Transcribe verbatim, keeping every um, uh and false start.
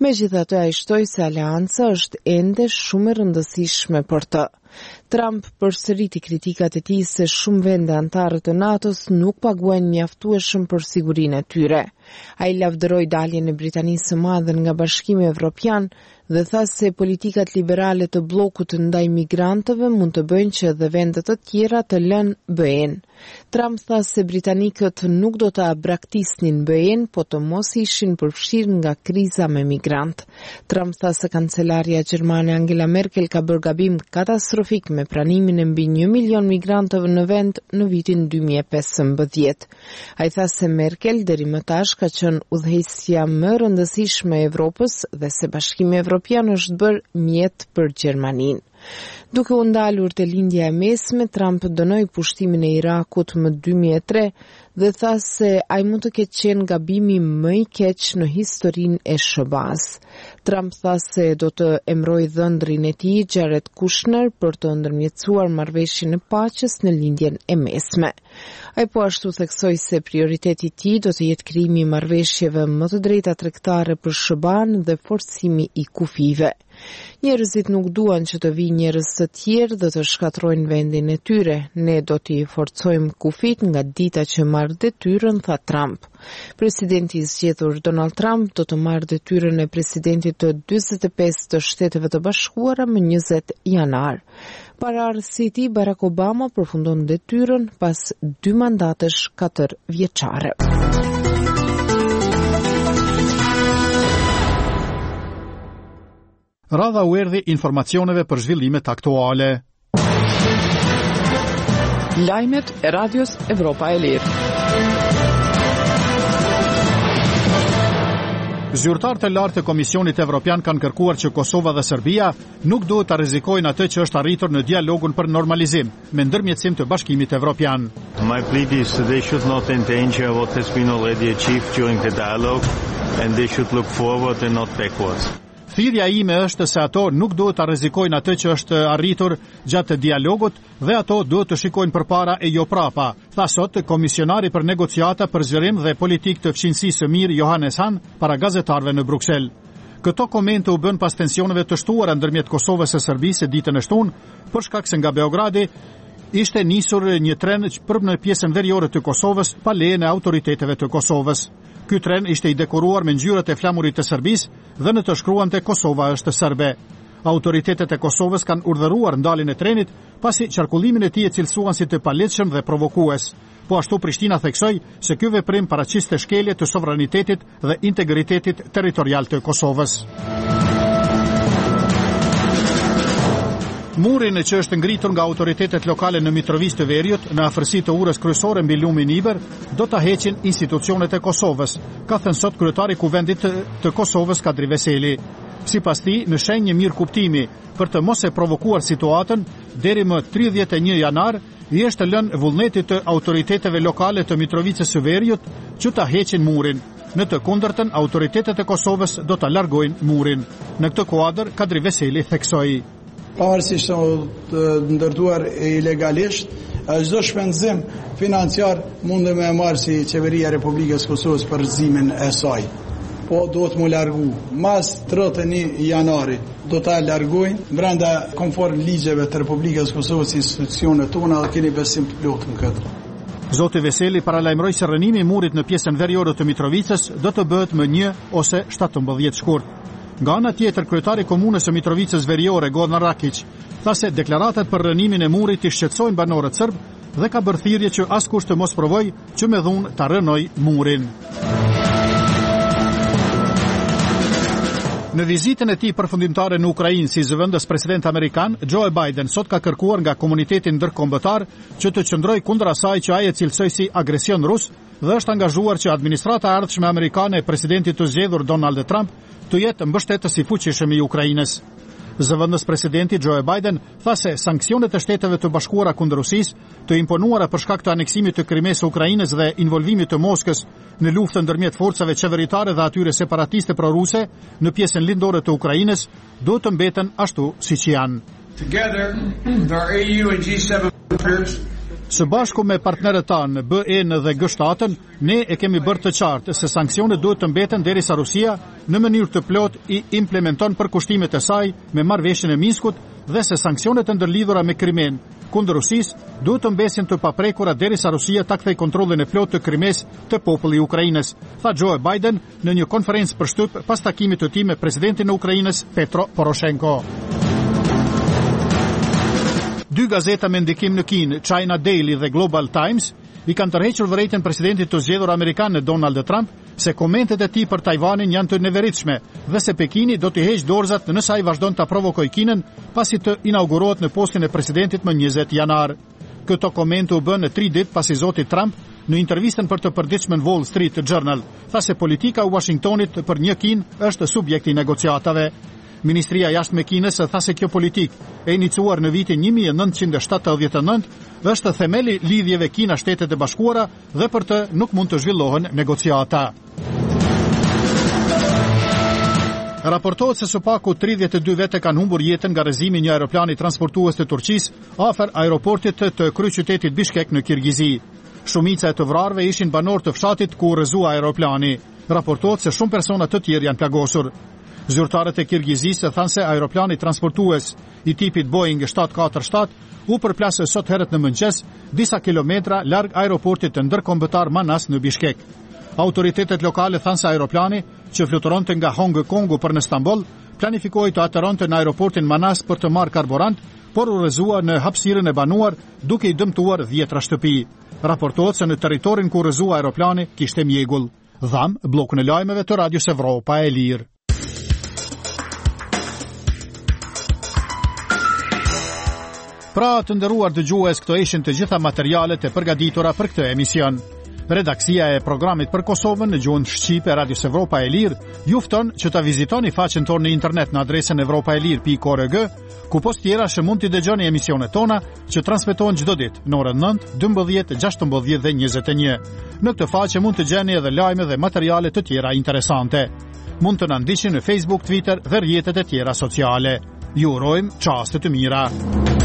Megjithatë, ai shtoi se aleanca është ende shumë e rëndësishme për të. Trump përsëriti kritikat e tij se shumë vende anëtare të NATO-s nuk paguajnë mjaftueshëm për sigurinë e tyre. Ai lavdëroi daljen e Britanisë së Madhe nga Bashkimi Evropian dhe tha se politikat liberale të bllokut ndaj migrantëve mund të bëjnë që edhe vende të tjera të lënë B E-n. Trump tha se britanikët nuk do të abraktisnin B E-n, po të mos ishin përfshirë nga kriza me migrant. Trump tha se kancelaria gjermane Angela Merkel ka bërë gabim katastrofik me pranimin e mbi një milion migrantëve në vend në vitin dy mijë e pesëmbëdhjetë. Ai tha se Merkel deri më tash ka qenë udhëheqësja më e rëndësishme e Evropës dhe se Bashkimi Evropian është bërë mjet për Gjermaninë. Duke u ndalur te lindja e mesme, Trump dënoi pushtimin e Irakut më dy mijë e tre dhe tha se ai mund të ketë qenë gabimi më i keq në historinë e S B A-s. Trump tha se do të emërojë dhëndrin e tij Jared Kushner për të ndërmjetësuar marrëveshjen e paqes në lindjen e mesme. Ai po ashtu theksoi se prioriteti i tij do të jetë krijimi i marrëveshjeve më të drejta tregtare për S B A-n dhe forcimi i kufive. Njerëzit nuk duan që të vijë njerëz të tjerë dhe të shkatrojnë vendin e tyre. Ne do t'i forcojmë kufit nga dita që marr detyrën, tha Trump. Presidenti i zgjedhur Donald Trump do të marrë detyrën e presidentit të dyzet e pesë të Shteteve të Bashkuara më njëzet janar. Paraardhësi i tij Barack Obama përfundon detyrën pas dy mandatesh katër vjeçare. Radha u erdhi informacioneve për zhvillimet aktuale. Lajmet e Radios Evropa e Lirë. Zyrtarët e lartë të Komisionit Evropian kanë kërkuar që Kosova dhe Serbia nuk duhet të rrezikojnë atë që është arritur në dialogun për normalizim me ndërmjetësim të Bashkimit Evropian. My plea is they should not endanger what has been already achieved during the dialogue and they should look forward and not backwards. Thirrja ime është se ato nuk duhet të rrezikojnë atë që është arritur gjatë dialogut dhe ato duhet të shikojnë përpara e jo prapa, tha sot komisionari për negociata për zhvillim dhe politikë të fqinjësisë së mirë Johannes Hahn para gazetarëve në Bruksel. Këto komente u bën pas tensioneve të shtuara ndërmjet Kosovës e Serbisë ditën e shtunë, për shkak se nga Beogradi ishte nisur një tren për në pjesën veriore të Kosovës pa lejen e autoriteteve të Kosovës. Ky tren ishte i dekoruar me ngjyrat e flamurit të Serbisë dhe në të shkruante Kosova është serbe. Autoritetet e Kosovës kanë urdhëruar ndaljen e trenit pasi qarkullimin e tij e cilësuan si të palehtshëm dhe provokues. Po ashtu Prishtina theksoi se ky veprim paraqiste shkelje të sovranitetit dhe integritetit territorial të Kosovës. Murin që është ngritur nga autoritetet lokale në Mitrovica të Veriut, në afërsi të urës kryesore mbi lumin Iber, do ta heqin institucionet e Kosovës, ka thënë sot kryetari i Kuvendit të, të Kosovës Kadri Veseli. Sipas tij, në shenjë mirë kuptimi për të mos e provokuar situatën, deri më tridhjetë e një janar i është lënë vullnetit të autoriteteve lokale të Mitrovicës së Veriut që ta heqin murin. Në të kundërtën, autoritetet e Kosovës do ta largojnë murin. Në këtë kuadër, Kadri Veseli theksoi: pavarësisht të ndërtuar ilegalisht, çdo shpenzim financiar mund me marrë si qeveria e Republikës Kosovës për rrezimin e saj. Po do të mu largu. Mas tridhjetë e një janari do ta largojnë brenda konform ligjeve të Republikës Kosovës, institucionet tona, dhe keni besim të plotë në këtë. Zoti Veseli paralajmëroi se rënimi i murit në pjesën veriore të Mitrovicës do të bëhet më një ose shtatëmbëdhjetë shkurt. Nga ana tjetër, kryetari i komunës së Mitrovicës Veriore, Goran Rakić, tha se deklaratat për rënimin e murit i shqetësojnë banorët serb dhe ka bërë thirrje që askush të mos provojë që me dhunë ta rënojë murin. Në vizitën e tij përfundimtare në Ukrainë si zëvendës president amerikan, Joe Biden sot ka kërkuar nga komuniteti ndërkombëtar që të qëndrojë kundër asaj që ai e cilësoi si agresion rus dhe është angazhuar që administrata e ardhshme amerikane e presidentit të zgjedhur Donald Trump të jetë mbështetës i fuqishëm i Ukrainës. Zëvendës presidenti Joe Biden tha se sanksionet e Shteteve të Bashkuara kundër Rusisë, të imponuara për shkak të aneksimit të Krimes së Ukrainës dhe involvimit të Moskës në luftën ndërmjet forcave qeveritare dhe atyre separatiste proruse në pjesën lindore të Ukrainës, do të mbeten ashtu siç janë. Together, our A U and G seven troops Së bashku me partnerët tanë B N dhe G shtatën, ne e kemi bërë të qartë se sanksionet duhet të mbeten derisa Rusia në mënyrë të plot i implementon përkushtimet e saj me marrëveshjen e Minskut dhe se sanksionet e ndërlidhura me Krimen kundër Rusisë duhet të mbesin të paprekura derisa Rusia ta kthejë kontrollin e plot të Krimes të popullit i Ukrainës, tha Joe Biden në një konferencë për shtyp pas takimit të tij me presidentin e Ukrainës Petro Poroshenko. Dy gazeta me ndikim në Kinë, China Daily dhe Global Times, i kanë tërhequr vërejtjen presidentit të zgjedhur amerikan Donald Trump se komentet e tij për Tajvanin janë të neveritshme dhe se Pekini do të heqë dorëzat nëse ai vazhdon ta provokojë Kinën pasi të inaugurohet në postin e presidentit më njëzet janar. Këto komente u bën në tri ditë pasi zoti Trump në intervistën për të përditshmën Wall Street Journal tha se politika e Washingtonit për një Kinë është subjekt i negociatave. Ministria jashtë me Kinës tha se kjo politik e iniciuar në vitin një mijë e nëntëqind e shtatëdhjetë e nëntë është themeli lidhjeve Kina-Shtetet e Bashkuara dhe për të nuk mund të zhvillohen negociata. Raportohet se së paku tridhjetë e dy vete kanë humbur jetën nga rrëzimi një aeroplani transportues të Turqisë afër aeroportit të kryeqytetit Bishkek në Kirgizi. Shumica e të vrarëve ishin banor të fshatit ku rrëzua aeroplani. Raportohet se shumë persona të tjerë janë plagosur. Zyrtarët e Kirgizisë thanë se aeroplani transportues i tipit Boeing shtat katër shtat u përplasë sot herët në mëngjes disa kilometra larg aeroportit të ndërkombëtar Manas në Bishkek. Autoritetet lokale thanë se aeroplani, që fluturonte nga Hong Kongu për në Stamboll, planifikoi të ateronte në aeroportin Manas për të marrë karburant, por u rrëzua në hapësirën e banuar duke i dëmtuar dhjetra shtëpi. Raportohet se në territorin ku rrëzua aeroplani kishte mjegull. Dham, bllokun e lajmeve të Radios Evropa e Lirë. Pra të nderuar dëgjues, këto ishin të gjitha materialet e përgatitura për këtë emision. Redaksia e programit për Kosovën në gjuhën shqipe Radios Evropa e Lirë ju fton që ta vizitoni faqen tonë në internet në adresën evropaelir pikë org, ku post tjera që mund t'i dëgjoni emisionet tona që transmetohen çdo ditë në orën nëntë, dymbëdhjetë, gjashtëmbëdhjetë dhe njëzet e një. Në këtë faqe mund të gjeni edhe lajme dhe materiale të tjera interesante. Mund të na ndiqni në Facebook, Twitter dhe rrjetet e tjera sociale. Ju urojmë çaste të mira.